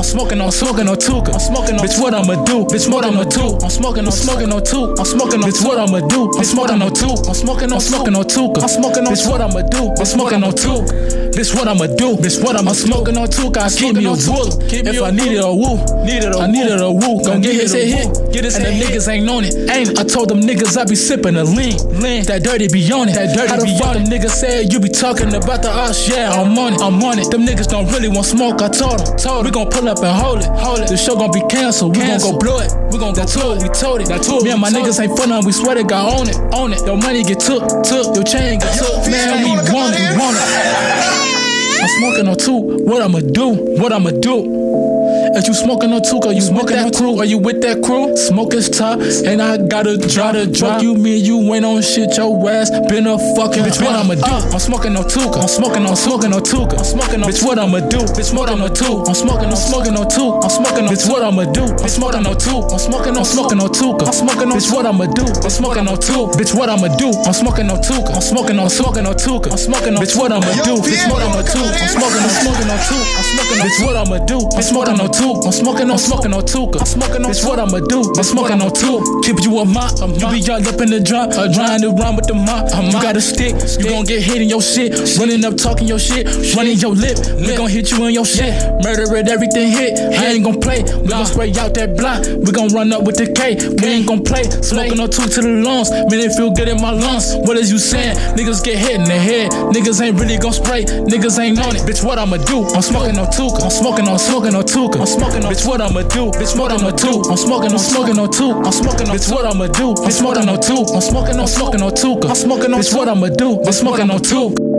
smoking on Tuka. I'm smoking on, bitch, what I'ma do? Bitch, more than no two. I'm smoking on two. I'm smoking on, bitch, what I'ma do? I'm smoking on two. I'm smoking on Tuka. I'm smoking on, bitch, what I'ma do? I'm smoking on two. Bitch, what I'ma do? Bitch, what I'm smoking on Tuka. I keep me a wool. If I needed a woo, I needed a woo. Gon' get his head hit. And the niggas ain't on it. I told them niggas I be sipping a lean. That dirty be on it. How the fuck them niggas said you be talking about the us? Yeah, I'm on it. Them niggas don't really want smoke. I told them. We gon' pull up and hold it. The show gon' be canceled. We gon' go blow it. We gon' go to it. We told it. Me and my niggas ain't fun. We swear to God on it. Your money get took. Your chain get took. Man, we want it. I'm smoking on two. What I'ma do? If you smoking on Tuka, you smoking that crew, or you with that crew? Smoke is top, and I gotta drop. You mean you ain't on shit, your ass been a fucking bitch. What I'ma do? I'm smoking on Tuka. I'm smoking on Tuka. I'm smoking on, bitch. What I'ma do? Bitch, more than no two. I'm smoking on two. I'm smoking on, bitch. What I'ma do? I'm smoking on two. I'm smoking on Tuka. I'm smoking on, bitch. What I'ma do? I'm smoking on two. Bitch, what I'ma do? I'm smoking on Tuka. I'm smoking on Tuka. I'm smoking on, bitch. What I'ma do? Bitch, more than no two. I'm smoking on two. I'm smoking on, bitch. What I'ma do? I'm smoking on two. I'm smoking on Tuka. I'm smoking on, bitch, what I'ma do? I'm smoking on two. Keep you a mop. You be young up in the drop, trying to run with the mop. You got a stick, you gon' get hit in your shit. Running up, talking your shit, running your lip. We gon' hit you in your shit. Murder it, everything hit. I ain't gon' play. We gon' spray out that block. We gon' run up with the K. We ain't gon' play. Smoking on two to the lungs. Man, it feel good in my lungs. What is you saying? Niggas get hit in the head. Niggas ain't really gon' spray. Niggas ain't on it. Bitch, what I'ma do? I'm smoking on Tuka. I'm smoking on Tuka. I'm smoking on, bitch, what I'ma do? Bitch, more than no two. I'm smoking on two. I'm smoking on, bitch, what I'ma do? I'm smoking on two. I'm smoking on Tuka. I'm smoking on, bitch, what I'ma do? I'm smoking on two.